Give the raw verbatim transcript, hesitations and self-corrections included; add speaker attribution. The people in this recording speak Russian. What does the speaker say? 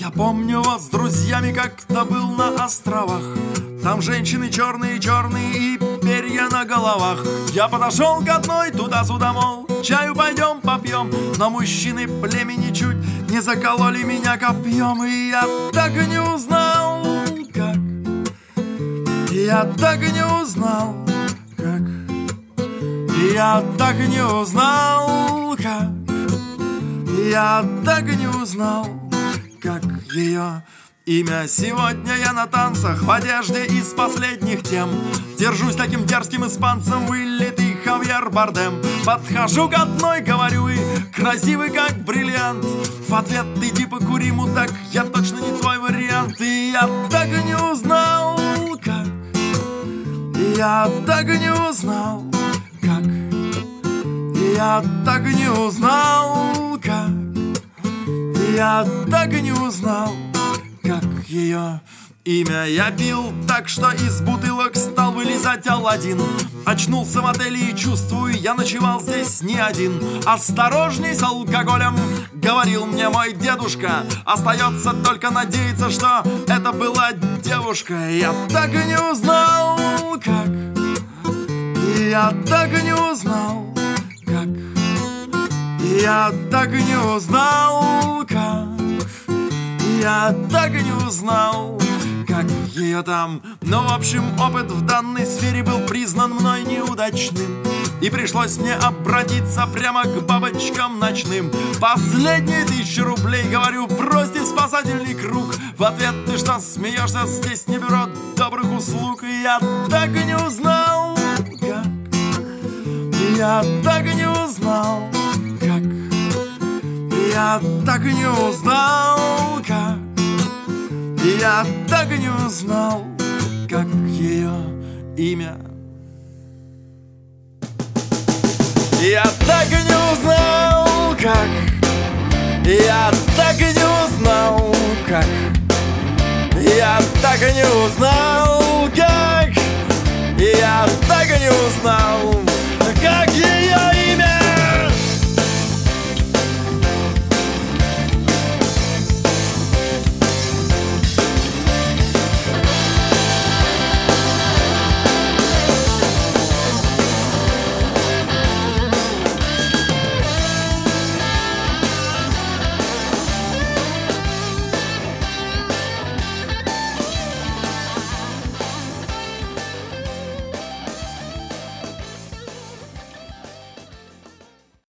Speaker 1: Я помню вас с друзьями, как-то был на островах. Там женщины черные-черные и перья на головах. Я подошел к одной туда-сюда, мол, чаю пойдем попьем. Но мужчины племени чуть не закололи меня копьем. И я так и не узнал, как. Я так и не узнал, как. Я так и не узнал, как. Я так и не узнал, как ее имя. Сегодня я на танцах в одежде из последних тем. Держусь таким дерзким испанцем, вылитый Хавьер Бардем. Подхожу к одной, говорю, и красивый как бриллиант. В ответ: иди покури, мудак, я точно не твой вариант. И я так и не узнал, как. Я так и не узнал, как. Я так и не узнал, как. Я так и не узнал, как ее имя. Я пил так, что из бутылок стал вылезать Аладдин. Очнулся в отеле и чувствую, я ночевал здесь не один. Осторожней с алкоголем, говорил мне мой дедушка. Остается только надеяться, что это была девушка. Я так и не узнал, как. Я так и не узнал, как. Я так и не узнал, как. Я так и не узнал, как ее там. Но в общем опыт в данной сфере был признан мной неудачным. И пришлось мне обратиться прямо к бабочкам ночным. Последние тысячи рублей, говорю, бросьте спасательный круг. В ответ: ты что, смеешься, здесь не бюро добрых услуг. И я так и не узнал, как. Я так и не узнал, как. Я так и не узнал, как. Я так и не узнал, как ее имя. Я так и не узнал, как. Я так и не узнал, как. Я так и не узнал, как. Я так и не узнал, как ее